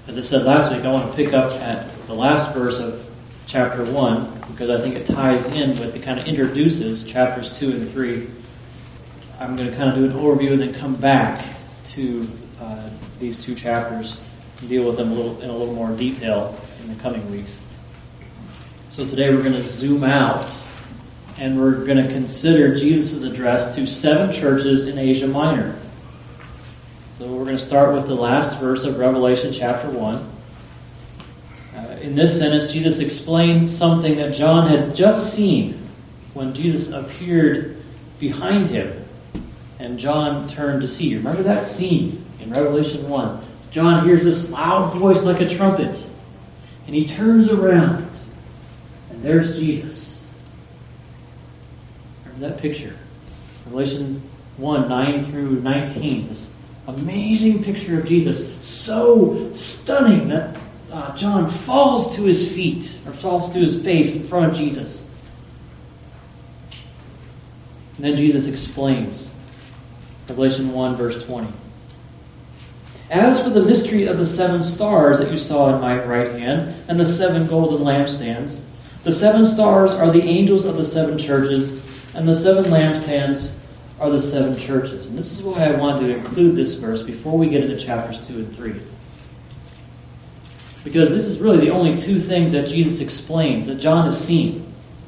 As I said last week, I want to pick up at the last verse of chapter 1 because I think it ties in with, it kind of introduces chapters 2 and 3. I'm going to kind of do an overview and then come back to these two chapters and deal with them in a little more detail in the coming weeks. So today we're going to zoom out and we're going to consider Jesus' address to 7 churches in Asia Minor. So we're going to start with the last verse of Revelation chapter 1. In this sentence, Jesus explained something that John had just seen when Jesus appeared behind him and John turned to see. Remember that scene in Revelation 1? John hears this loud voice like a trumpet, and he turns around, and there's Jesus. Remember that picture? Revelation 1, 9 through 19. This amazing picture of Jesus, so stunning that John falls to his feet, or falls to his face in front of Jesus. And then Jesus explains. Revelation 1, verse 20. As for the mystery of the 7 stars that you saw in my right hand, and the 7 golden lampstands, the 7 stars are the angels of the 7 churches, and the 7 lampstands are the 7 churches. And this is why I wanted to include this verse before we get into chapters 2 and 3. Because this is really the only 2 things that Jesus explains, that John has seen.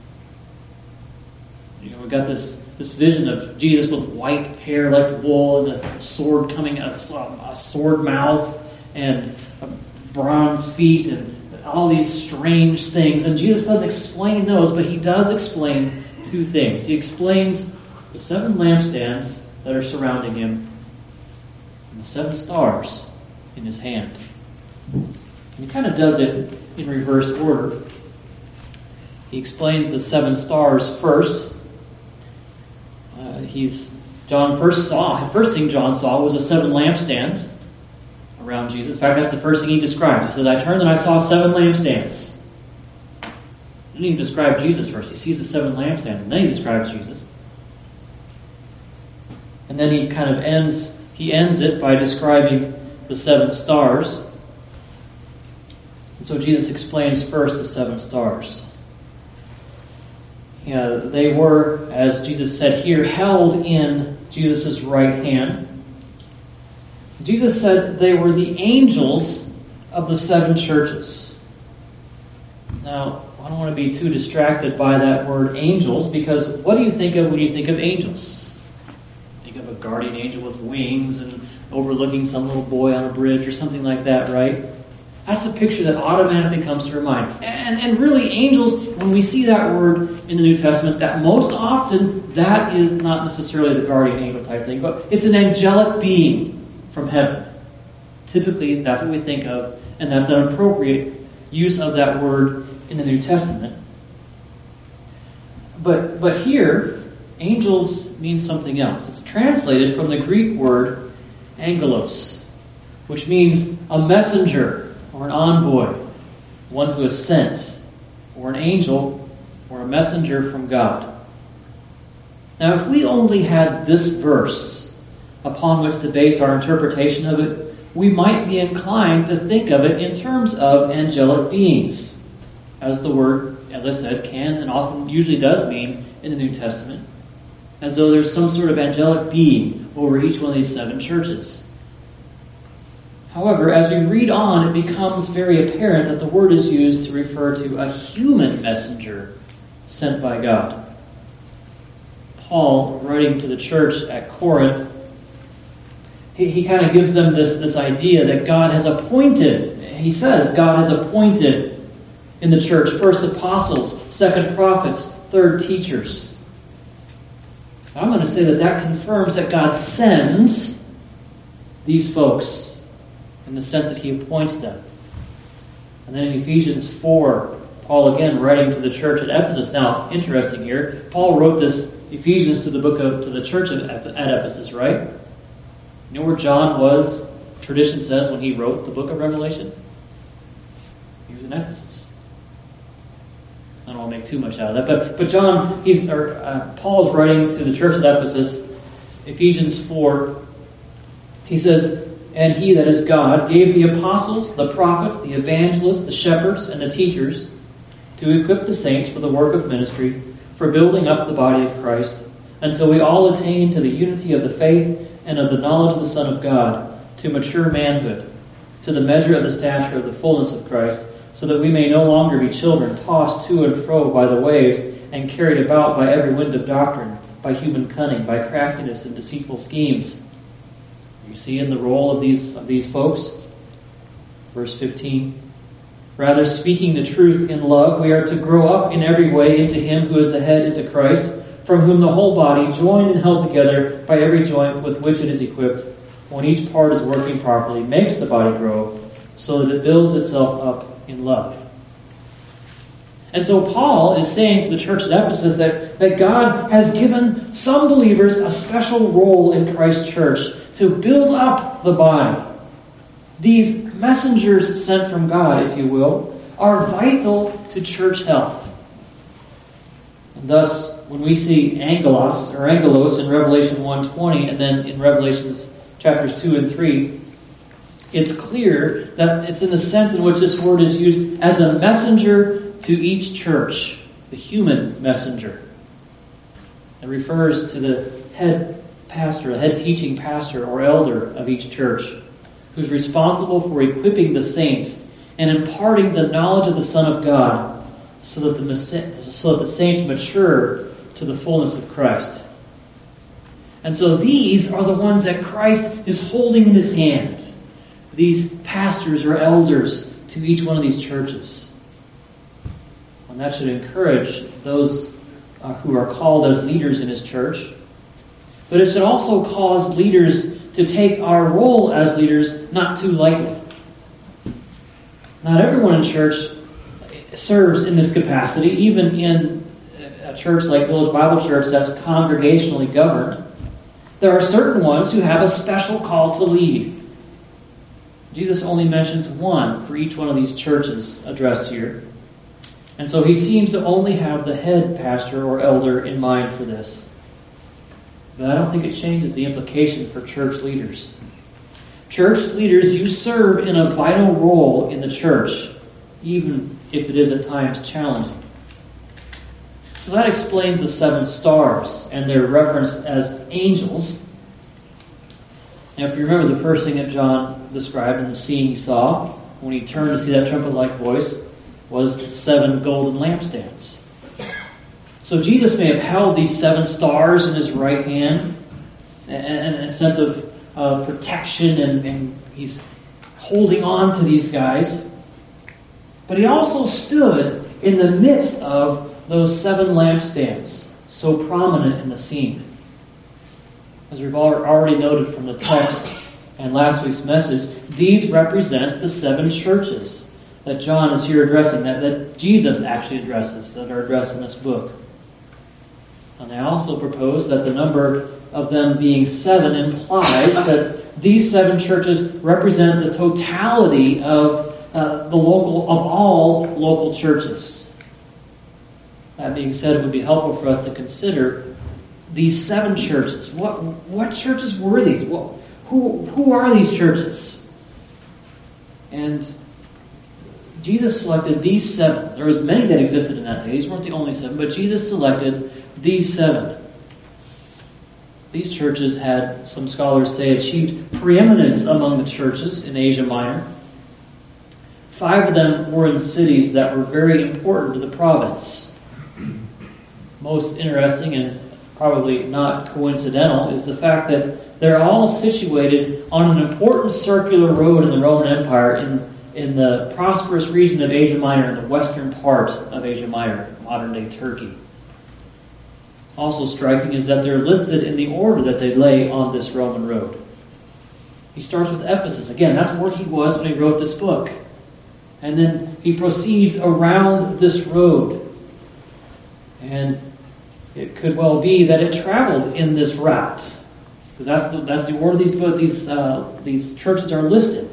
We've got this vision of Jesus with white hair like wool, and a sword coming out of a sword mouth, and bronze feet, and all these strange things. And Jesus doesn't explain those, but he does explain 2 things. He explains the 7 lampstands that are surrounding him, and the 7 stars in his hand. And he kind of does it in reverse order. He explains the 7 stars first. First thing John saw was the 7 lampstands around Jesus. In fact, that's the first thing he describes. He says, I turned and I saw 7 lampstands. He didn't even describe Jesus first. He sees the 7 lampstands, and then he describes Jesus. And then he kind of ends it by describing the 7 stars. And so Jesus explains first the 7 stars. They were, as Jesus said here, held in Jesus' right hand. Jesus said they were the angels of the 7 churches. Now, I don't want to be too distracted by that word angels, because what do you think of when you think of angels? Think of a guardian angel with wings and overlooking some little boy on a bridge or something like that, right? That's the picture that automatically comes to your mind. And really, angels, when we see that word in the New Testament, that most often, that is not necessarily the guardian angel type thing, but it's an angelic being from heaven. Typically, that's what we think of, and that's an appropriate use of that word in the New Testament. But here, angels means something else. It's translated from the Greek word angelos, which means a messenger, or an envoy, one who is sent, or an angel, or a messenger from God. Now, if we only had this verse upon which to base our interpretation of it, we might be inclined to think of it in terms of angelic beings, as the word, as I said, can and often usually does mean in the New Testament, as though there's some sort of angelic being over each one of these 7 churches. However, as we read on, it becomes very apparent that the word is used to refer to a human messenger sent by God. Paul, writing to the church at Corinth, he kind of gives them this idea that God has appointed, he says, God has appointed in the church first apostles, second prophets, third teachers. I'm going to say that confirms that God sends these folks in the sense that he appoints them. And then in Ephesians 4, Paul again writing to the church at Ephesus. Now, interesting here, Paul wrote this Ephesians to the church at Ephesus, right? You know where John was, tradition says, when he wrote the book of Revelation? He was in Ephesus. I don't want to make too much out of that, but John, Paul is writing to the church at Ephesus, Ephesians 4. He says, And he, that is God, gave the apostles, the prophets, the evangelists, the shepherds, and the teachers to equip the saints for the work of ministry, for building up the body of Christ, until we all attain to the unity of the faith and of the knowledge of the Son of God, to mature manhood, to the measure of the stature of the fullness of Christ, so that we may no longer be children, tossed to and fro by the waves, and carried about by every wind of doctrine, by human cunning, by craftiness and deceitful schemes. You see in the role of these folks? Verse 15. Rather, speaking the truth in love, we are to grow up in every way into Him who is the head, into Christ, from whom the whole body, joined and held together by every joint with which it is equipped, when each part is working properly, makes the body grow, so that it builds itself up in love. And so Paul is saying to the church at Ephesus that God has given some believers a special role in Christ's church to build up the body. These messengers sent from God, if you will, are vital to church health. And thus, when we see angelos in Revelation 1:20 and then in Revelations chapters 2 and 3, it's clear that it's in the sense in which this word is used as a messenger to each church, the human messenger. It refers to the head pastor, the head teaching pastor or elder of each church, who's responsible for equipping the saints and imparting the knowledge of the Son of God so that the saints mature to the fullness of Christ. And so these are the ones that Christ is holding in His hand. These pastors or elders to each one of these churches. And that should encourage those who are called as leaders in His church. But it should also cause leaders to take our role as leaders not too lightly. Not everyone in church serves in this capacity, even in a church like Village Bible Church that's congregationally governed. There are certain ones who have a special call to lead. Jesus only mentions one for each one of these churches addressed here. And so He seems to only have the head pastor or elder in mind for this. But I don't think it changes the implication for church leaders. Church leaders, you serve in a vital role in the church, even if it is at times challenging. So that explains the 7 stars and their referenced as angels. Now, if you remember, the first thing that John described in the scene he saw when he turned to see that trumpet-like voice was 7 golden lampstands. So Jesus may have held these 7 stars in His right hand, and a sense of protection, and He's holding on to these guys. But He also stood in the midst of those 7 lampstands, so prominent in the scene. As we've already noted from the text and last week's message, these represent the 7 churches that John is here addressing, that Jesus actually addresses, that are addressed in this book. And I also propose that the number of them being 7 implies that these 7 churches represent the totality of all local churches. That being said, it would be helpful for us to consider these 7 churches. What churches were these? Who are these churches? And Jesus selected these 7. There was many that existed in that day. These weren't the only 7, but Jesus selected these 7. These churches had, some scholars say, achieved preeminence among the churches in Asia Minor. 5 of them were in cities that were very important to the province. Most interesting and probably not coincidental is the fact that they're all situated on an important circular road in the Roman Empire in the prosperous region of Asia Minor, in the western part of Asia Minor, modern-day Turkey. Also striking is that they're listed in the order that they lay on this Roman road. He starts with Ephesus. Again, that's where he was when he wrote this book. And then he proceeds around this road. And it could well be that it traveled in this route, because that's the order these churches are listed.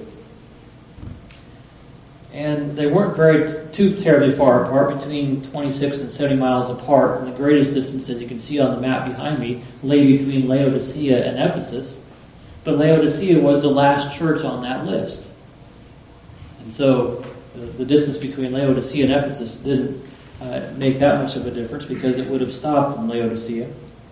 And they weren't too terribly far apart, between 26 and 70 miles apart. And the greatest distance, as you can see on the map behind me, lay between Laodicea and Ephesus. But Laodicea was the last church on that list. And so the distance between Laodicea and Ephesus didn't make that much of a difference because it would have stopped in Laodicea.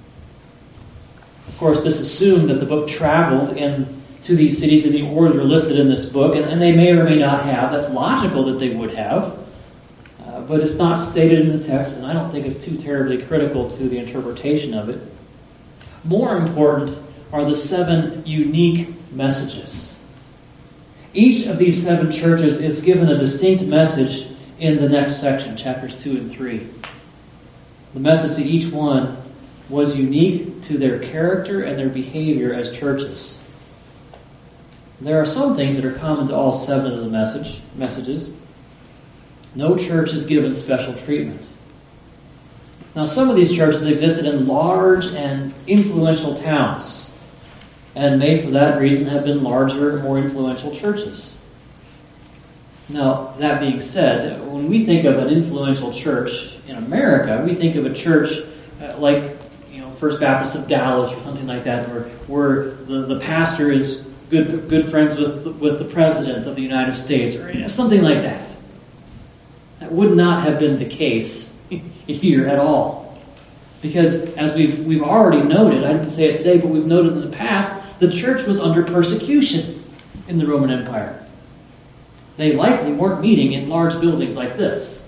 Of course, this assumed that the book traveled to these cities in the order listed in this book, and they may or may not have. That's logical that they would have. But it's not stated in the text, and I don't think it's too terribly critical to the interpretation of it. More important are the 7 unique messages. Each of these 7 churches is given a distinct message in the next section, chapters 2 and 3. The message to each one was unique to their character and their behavior as churches. There are some things that are common to all 7 of the messages. No church is given special treatment. Now, some of these churches existed in large and influential towns, and may for that reason have been larger, more influential churches. Now, that being said, when we think of an influential church in America, we think of a church like First Baptist of Dallas or something like that, where the pastor is good friends with the President of the United States, or something like that. That would not have been the case here at all. Because as we've already noted, I didn't say it today, but we've noted in the past, the church was under persecution in the Roman Empire. They likely weren't meeting in large buildings like this.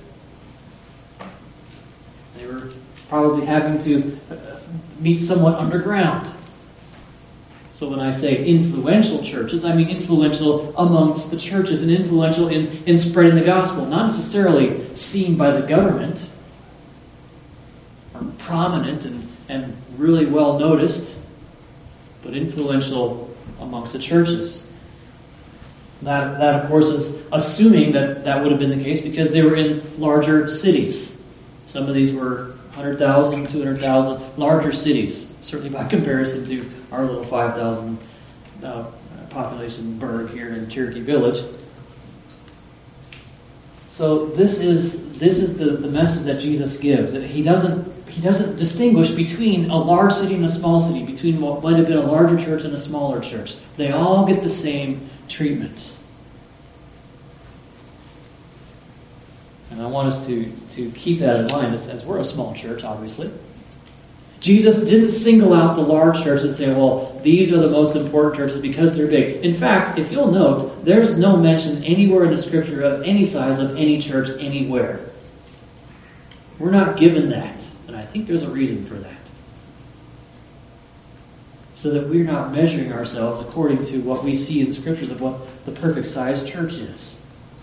They were probably having to meet somewhat underground. So when I say influential churches, I mean influential amongst the churches and influential in spreading the gospel. Not necessarily seen by the government, or prominent and really well noticed, but influential amongst the churches. That of course, is assuming that would have been the case because they were in larger cities. Some of these were 100,000, 200,000, larger cities, certainly by comparison to our little 5,000 population burg here in Cherokee Village. So this is the message that Jesus gives. He doesn't distinguish between a large city and a small city, between what might have been a larger church and a smaller church. They all get the same treatment. And I want us to keep that in mind as we're a small church, obviously. Jesus didn't single out the large churches and say, well, these are the most important churches because they're big. In fact, if you'll note, there's no mention anywhere in the Scripture of any size of any church anywhere. We're not given that, and I think there's a reason for that. So that we're not measuring ourselves according to what we see in the Scriptures of what the perfect size church is.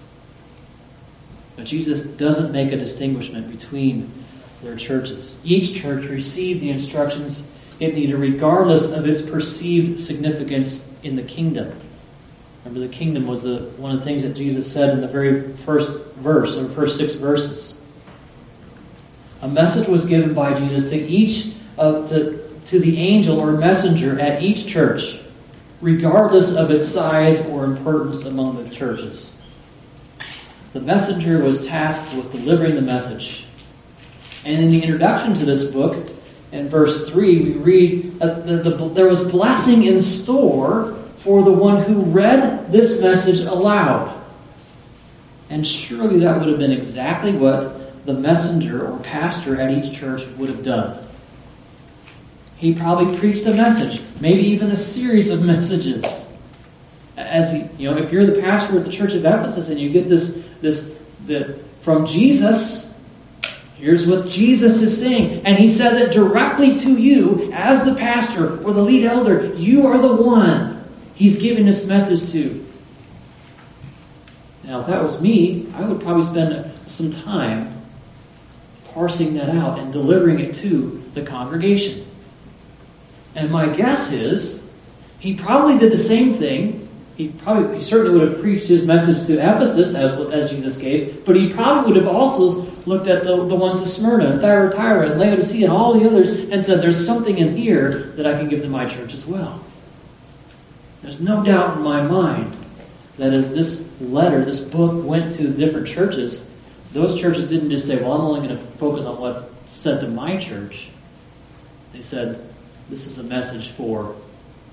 But Jesus doesn't make a distinguishment between their churches. Each church received the instructions it needed regardless of its perceived significance in the kingdom. Remember, the kingdom was one of the things that Jesus said in the very first verse, or first 6 verses. A message was given by Jesus to the angel or messenger at each church, regardless of its size or importance among the churches. The messenger was tasked with delivering the message. And in the introduction to this book, in verse 3, we read that there was blessing in store for the one who read this message aloud. And surely that would have been exactly what the messenger or pastor at each church would have done. He probably preached a message, maybe even a series of messages. As if you're the pastor at the church of Ephesus and you get this from Jesus, here's what Jesus is saying. And he says it directly to you as the pastor or the lead elder. You are the one he's giving this message to. Now, if that was me, I would probably spend some time parsing that out and delivering it to the congregation. And my guess is he probably did the same thing. He certainly would have preached his message to Ephesus as Jesus gave, but he probably would have also looked at the ones to Smyrna and Thyatira and Laodicea and all the others and said, there's something in here that I can give to my church as well. There's no doubt in my mind that as this letter, this book went to different churches, those churches didn't just say, well, I'm only going to focus on what's said to my church. They said, this is a message for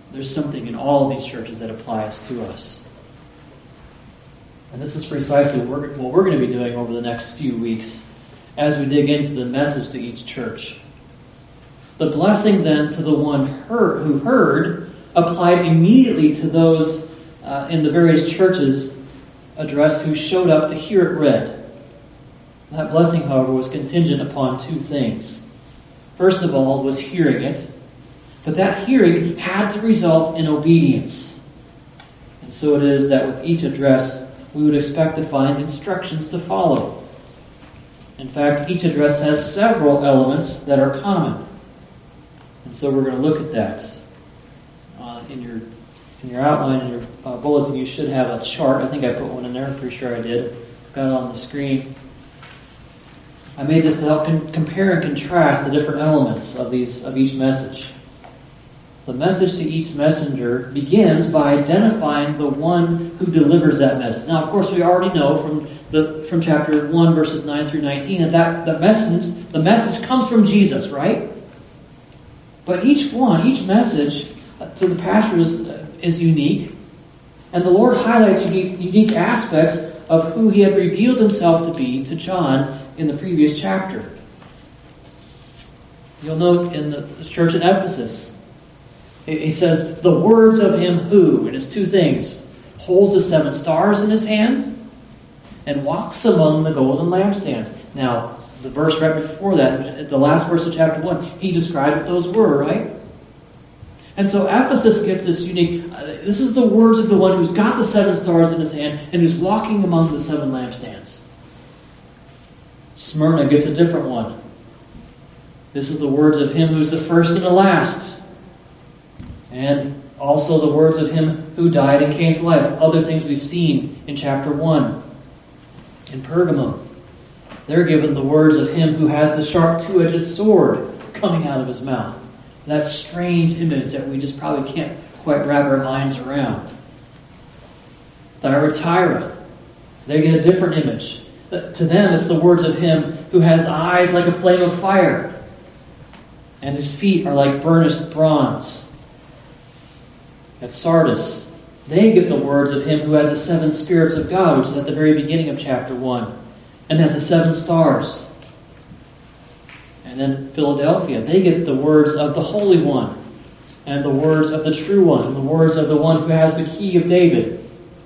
there's something in all of these churches that applies to us. And this is precisely what we're going to be doing over the next few weeks as we dig into the message to each church. The blessing then to the one who heard applied immediately to those in the various churches addressed who showed up to hear it read. That blessing, however, was contingent upon two things. First of all was hearing it, but that hearing had to result in obedience. And so it is that with each address, we would expect to find instructions to follow. In fact, each address has several elements that are common. And so we're going to look at that. In your outline, in your bulletin, you should have a chart. I think I put one in there. I'm pretty sure I did. Got it on the screen. I made this to help compare and contrast the different elements of each message. The message to each messenger begins by identifying the one who delivers that message. Now, of course, we already know from chapter 1, verses 9 through 19, that the message comes from Jesus, right? But each message to the pastors is unique, and the Lord highlights unique aspects of who He had revealed Himself to be to John in the previous chapter. You'll note in the church at Ephesus, he says, the words of Him who, and it's two things, holds the 7 stars in His hands and walks among the golden lampstands. Now, the verse right before that, the last verse of chapter 1, he described what those were, right? And so Ephesus gets this unique, this is the words of the one who's got the 7 stars in his hand and who's walking among the 7 lampstands. Smyrna gets a different one. This is the words of Him who's the first and the last. And also the words of Him who died and came to life. Other things we've seen in chapter 1. In Pergamum, they're given the words of Him who has the sharp two-edged sword coming out of His mouth. That strange image that we just probably can't quite wrap our minds around. Thyatira, they get a different image. To them, it's the words of Him who has eyes like a flame of fire, and His feet are like burnished bronze. At Sardis, they get the words of Him who has the 7 spirits of God, which is at the very beginning of chapter 1, and has the 7 stars. And then Philadelphia, they get the words of the Holy One, and the words of the True One, and the words of the one who has the key of David.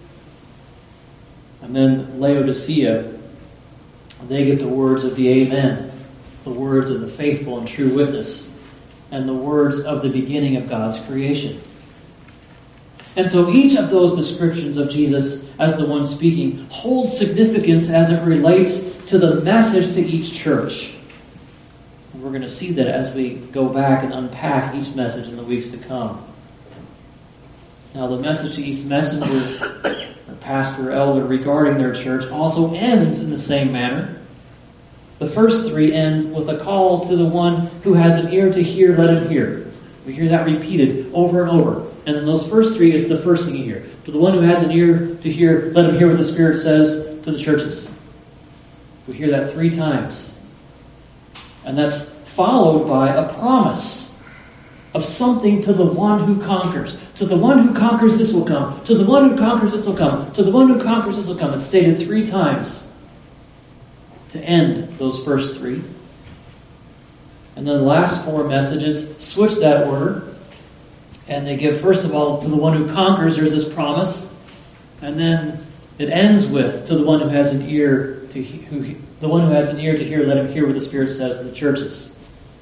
And then Laodicea, they get the words of the Amen, the words of the faithful and true witness, and the words of the beginning of God's creation. And so each of those descriptions of Jesus as the one speaking holds significance as it relates to the message to each church. And we're going to see that as we go back and unpack each message in the weeks to come. Now, the message to each messenger or pastor or elder regarding their church also ends in the same manner. The first 3 end with a call to the one who has an ear to hear, let him hear. We hear that repeated over and over. And in those first 3, it's the first thing you hear. To the one who has an ear to hear, let him hear what the Spirit says to the churches. We hear that 3 times. And that's followed by a promise of something to the one who conquers. To the one who conquers, this will come. To the one who conquers, this will come. To the one who conquers, this will come. It's stated 3 times to end those first 3. And then the last 4 messages switch that order. And they give, first of all, to the one who conquers, there's this promise. And then it ends with, to the one who has an ear to hear, let him hear what the Spirit says to the churches.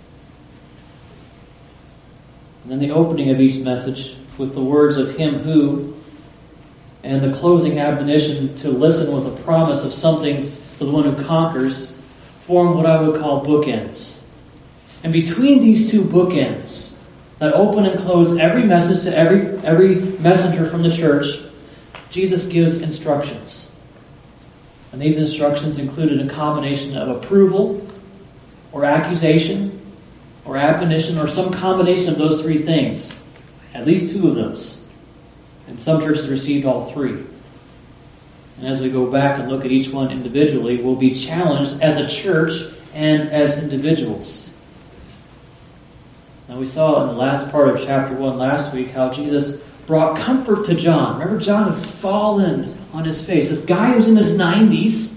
And then the opening of each message with the words of Him who, and the closing admonition to listen with a promise of something to the one who conquers, form what I would call bookends. And between these 2 bookends, that open and close every message to every messenger from the church, Jesus gives instructions. And these instructions included a combination of approval, or accusation, or admonition, or some combination of those 3 things. At least 2 of those. And some churches received all 3. And as we go back and look at each one individually, we'll be challenged as a church and as individuals. Now we saw in the last part of chapter 1 last week how Jesus brought comfort to John. Remember, John had fallen on his face. This guy who's in his 90s,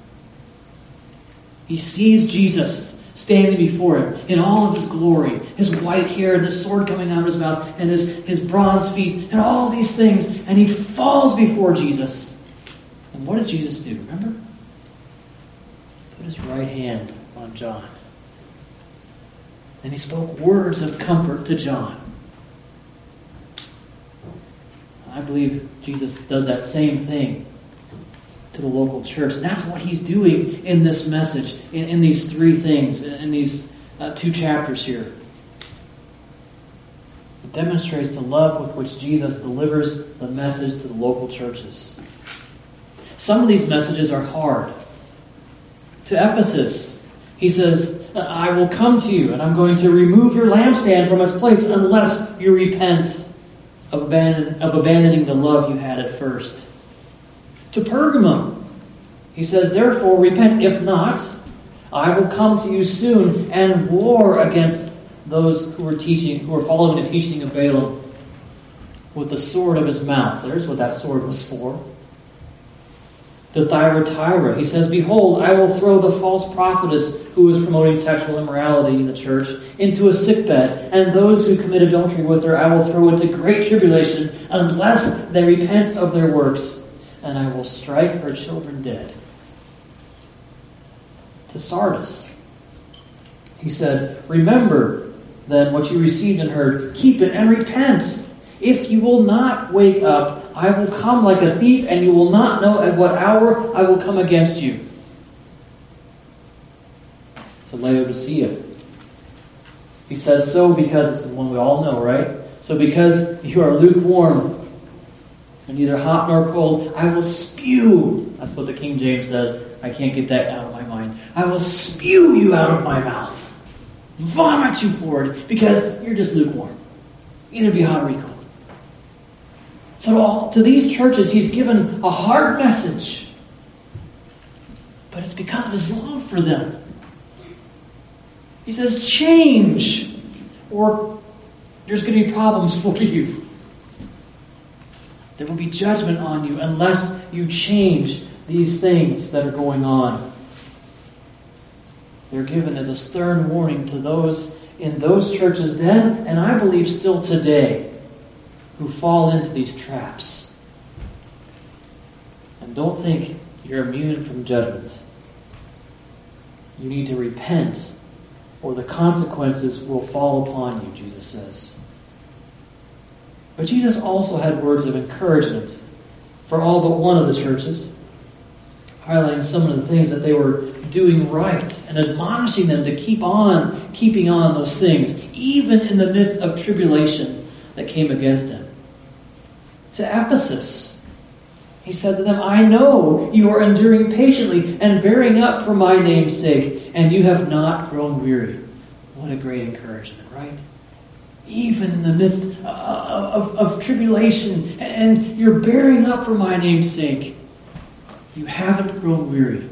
he sees Jesus standing before him in all of his glory. His white hair and his sword coming out of his mouth and his bronze feet and all these things. And he falls before Jesus. And what did Jesus do? Remember? Put his right hand on John. And he spoke words of comfort to John. I believe Jesus does that same thing to the local church. And that's what he's doing in this message, in these three things, in these 2 chapters here. It demonstrates the love with which Jesus delivers the message to the local churches. Some of these messages are hard. To Ephesus, he says, I will come to you and I'm going to remove your lampstand from its place unless you repent of abandoning the love you had at first. To Pergamum, he says, therefore repent. If not, I will come to you soon and war against those who are following the teaching of Balaam with the sword of his mouth. There's what that sword was for. To Thyatira, he says, behold, I will throw the false prophetess who is promoting sexual immorality in the church into a sickbed, and those who commit adultery with her I will throw into great tribulation unless they repent of their works, and I will strike her children dead. To Sardis, he said, remember then what you received and heard, keep it and repent. If you will not wake up, I will come like a thief, and you will not know at what hour I will come against you. To Laodicea, he says, so because, this is one we all know, right? So because you are lukewarm and neither hot nor cold, I will spew. That's what the King James says. I can't get that out of my mind. I will spew you out of my mouth. Vomit you for it because you're just lukewarm. Either be hot or be cold. So to these churches, he's given a hard message. But it's because of his love for them. He says, change, or there's going to be problems for you. There will be judgment on you unless you change these things that are going on. They're given as a stern warning to those in those churches then, and I believe still today, who fall into these traps. And don't think you're immune from judgment. You need to repent, or the consequences will fall upon you, Jesus says. But Jesus also had words of encouragement for all but one of the churches, highlighting some of the things that they were doing right and admonishing them to keep on keeping on those things, even in the midst of tribulation that came against them. To Ephesus, he said to them, I know you are enduring patiently and bearing up for my name's sake, and you have not grown weary. What a great encouragement, right? Even in the midst of tribulation, and you're bearing up for my name's sake, you haven't grown weary.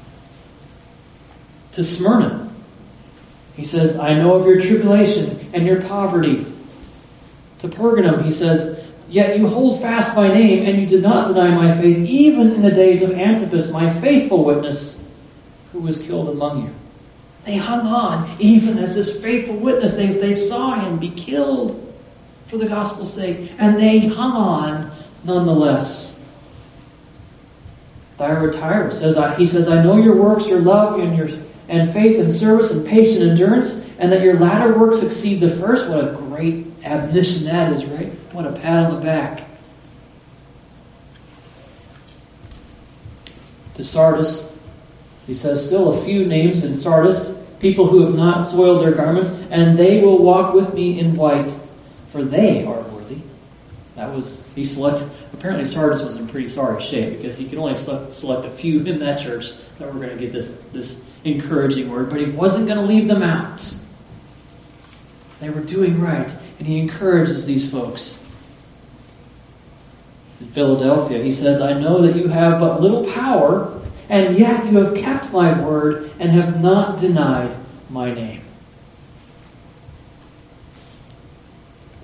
To Smyrna, he says, I know of your tribulation and your poverty. To Pergamum, he says, yet you hold fast my name, and you did not deny my faith, even in the days of Antipas, my faithful witness, who was killed among you. They hung on, even as this faithful witness thinks they saw him be killed for the gospel's sake, and they hung on nonetheless. Thyatira says, he says, I know your works, your love, and faith and service and patient endurance, and that your latter works exceed the first. What a great admonition that is, right? What a pat on the back. To Sardis, he says, still a few names in Sardis, people who have not soiled their garments, and they will walk with me in white, for they are worthy. Apparently Sardis was in pretty sorry shape, because he could only select a few in that church that were going to get this encouraging word, but he wasn't going to leave them out. They were doing right, and he encourages these folks. In Philadelphia, he says, I know that you have but little power, and yet you have kept my word and have not denied my name.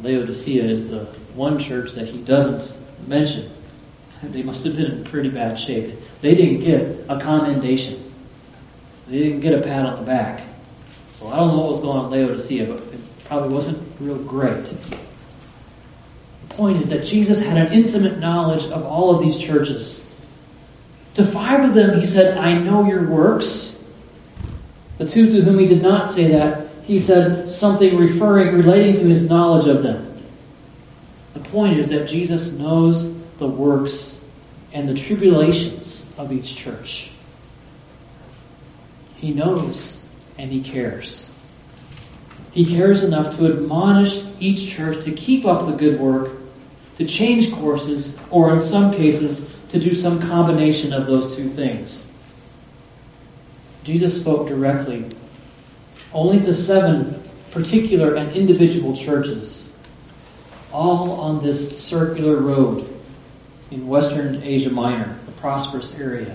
Laodicea is the one church that he doesn't mention. They must have been in pretty bad shape. They didn't get a commendation. They didn't get a pat on the back. So I don't know what was going on in Laodicea, but it probably wasn't real great. The point is that Jesus had an intimate knowledge of all of these churches. To 5 of them, he said, I know your works. The 2 to whom he did not say that, he said something relating to his knowledge of them. The point is that Jesus knows the works and the tribulations of each church. He knows and he cares. He cares enough to admonish each church to keep up the good work, to change courses, or in some cases, to do some combination of those 2 things. Jesus spoke directly only to 7 particular and individual churches, all on this circular road in Western Asia Minor, a prosperous area.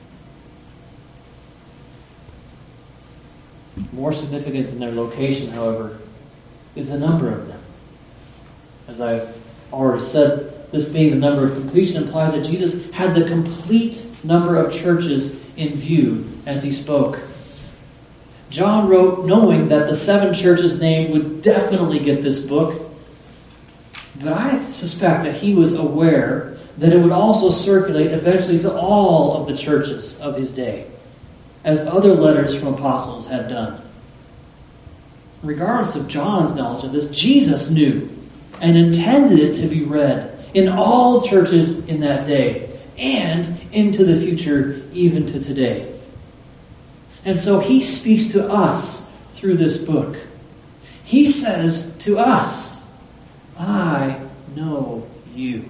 More significant than their location, however, is the number of them. As I've already said, this being the number of completion implies that Jesus had the complete number of churches in view as he spoke. John wrote knowing that the 7 churches named would definitely get this book, but I suspect that he was aware that it would also circulate eventually to all of the churches of his day, as other letters from apostles had done. Regardless of John's knowledge of this, Jesus knew and intended it to be read in all churches in that day and into the future, even to today. And so he speaks to us through this book. He says to us, I know you.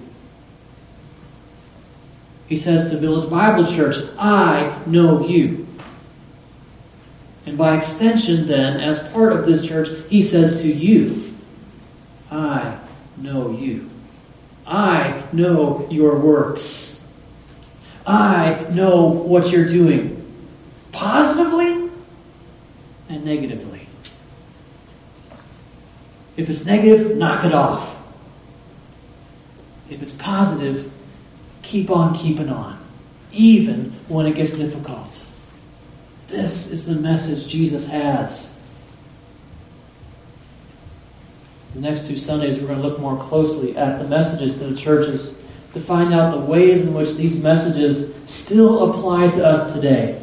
He says to Village Bible Church, I know you. And by extension then, as part of this church, he says to you, I know you. I know your works. I know what you're doing, positively and negatively. If it's negative, knock it off. If it's positive, keep on keeping on, even when it gets difficult. This is the message Jesus has. The next 2 Sundays, we're going to look more closely at the messages to the churches to find out the ways in which these messages still apply to us today.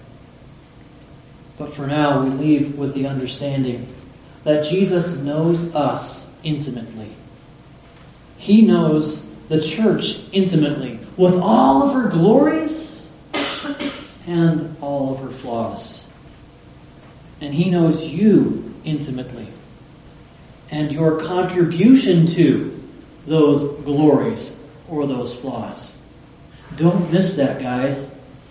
But for now, we leave with the understanding that Jesus knows us intimately. He knows the church intimately, with all of her glories and all of her flaws. And he knows you intimately, and your contribution to those glories or those flaws. Don't miss that, guys.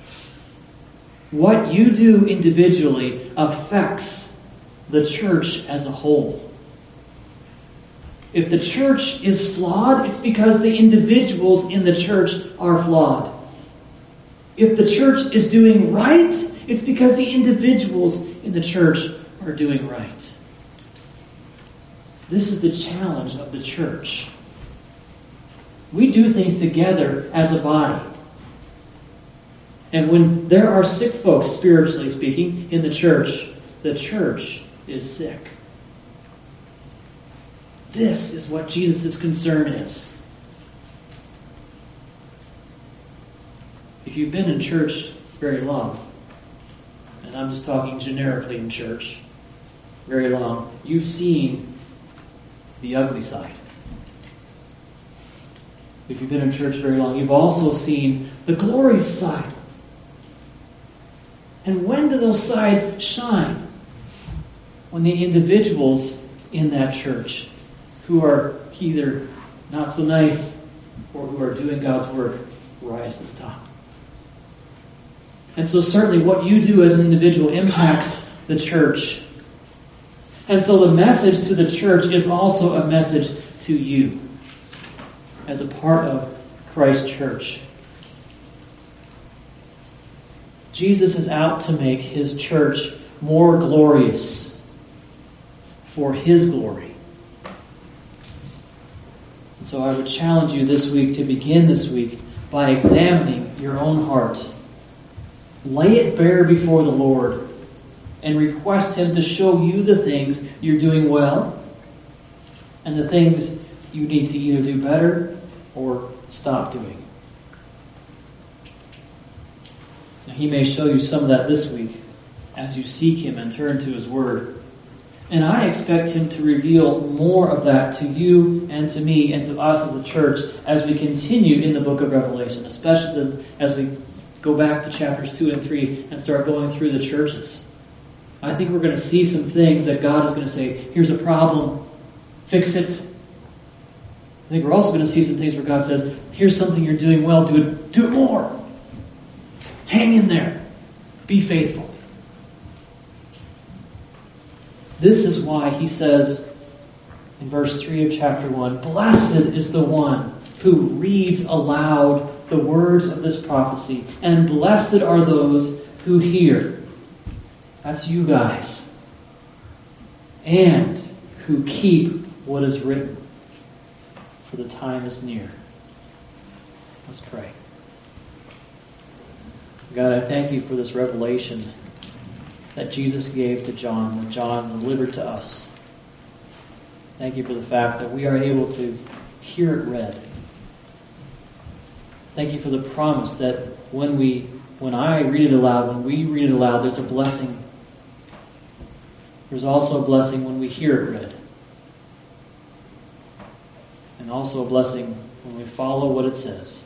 What you do individually affects the church as a whole. If the church is flawed, it's because the individuals in the church are flawed. If the church is doing right, it's because the individuals in the church are doing right. This is the challenge of the church. We do things together as a body. And when there are sick folks, spiritually speaking, in the church is sick. This is what Jesus' concern is. If you've been in church very long, and I'm just talking generically in church, very long, you've seen the ugly side. If you've been in church very long, you've also seen the glorious side. And when do those sides shine? When the individuals in that church who are either not so nice or who are doing God's work rise to the top. And so certainly what you do as an individual impacts the church. And so the message to the church is also a message to you as a part of Christ's church. Jesus is out to make his church more glorious for his glory. So I would challenge you this week to begin this week by examining your own heart. Lay it bare before the Lord and request Him to show you the things you're doing well and the things you need to either do better or stop doing. Now, He may show you some of that this week as you seek Him and turn to His Word. And I expect Him to reveal more of that to you and to me and to us as a church as we continue in the book of Revelation, especially as we go back to chapters 2 and 3 and start going through the churches. I think we're going to see some things that God is going to say, here's a problem, fix it. I think we're also going to see some things where God says, here's something you're doing well, do it more. Hang in there. Be faithful. This is why He says in verse 3 of chapter 1, blessed is the one who reads aloud the words of this prophecy, and blessed are those who hear. That's you guys. And who keep what is written, for the time is near. Let's pray. God, I thank You for this revelation that Jesus gave to John, that John delivered to us. Thank You for the fact that we are able to hear it read. Thank You for the promise that when I read it aloud, when we read it aloud, there's a blessing. There's also a blessing when we hear it read. And also a blessing when we follow what it says.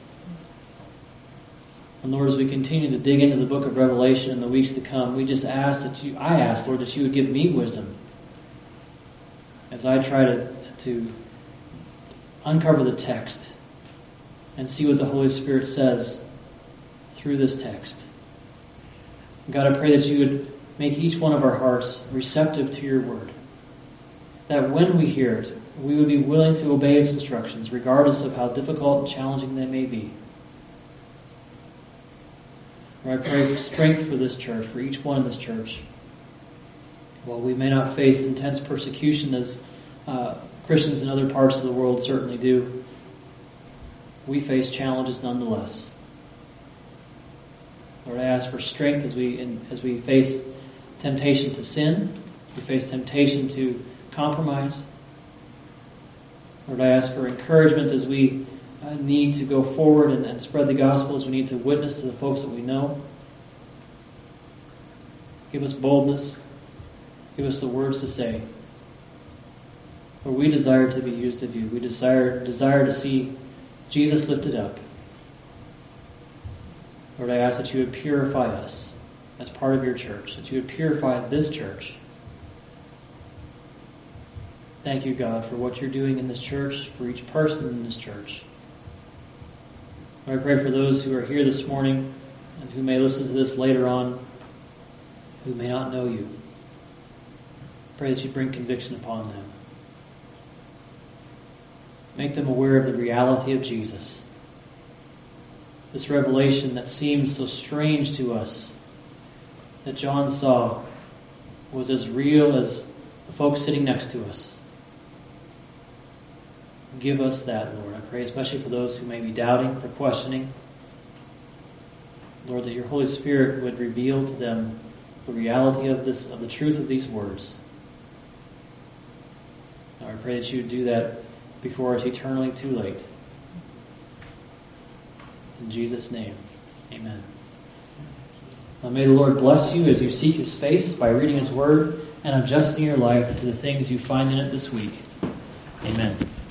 And Lord, as we continue to dig into the book of Revelation in the weeks to come, we just ask I ask, Lord, that You would give me wisdom as I try to uncover the text and see what the Holy Spirit says through this text. God, I pray that You would make each one of our hearts receptive to Your word. That when we hear it, we would be willing to obey its instructions, regardless of how difficult and challenging they may be. Lord, I pray for strength for this church, for each one in this church. While we may not face intense persecution as Christians in other parts of the world certainly do, we face challenges nonetheless. Lord, I ask for strength as we face temptation to sin, we face temptation to compromise. Lord, I ask for encouragement as we need to go forward and spread the gospel, as we need to witness to the folks that we know. Give us boldness. Give us the words to say. For we desire to be used of You. We desire to see Jesus lifted up. Lord, I ask that You would purify us as part of Your church, that You would purify this church. Thank You, God, for what You're doing in this church, for each person in this church. Lord, I pray for those who are here this morning and who may listen to this later on, who may not know You. Pray that You bring conviction upon them. Make them aware of the reality of Jesus. This revelation that seems so strange to us, that John saw, was as real as the folks sitting next to us. Give us that, Lord. I pray especially for those who may be doubting, for questioning. Lord, that Your Holy Spirit would reveal to them the reality of the truth of these words. Lord, I pray that You would do that before it's eternally too late. In Jesus' name, amen. Now may the Lord bless you as you seek His face by reading His word and adjusting your life to the things you find in it this week. Amen.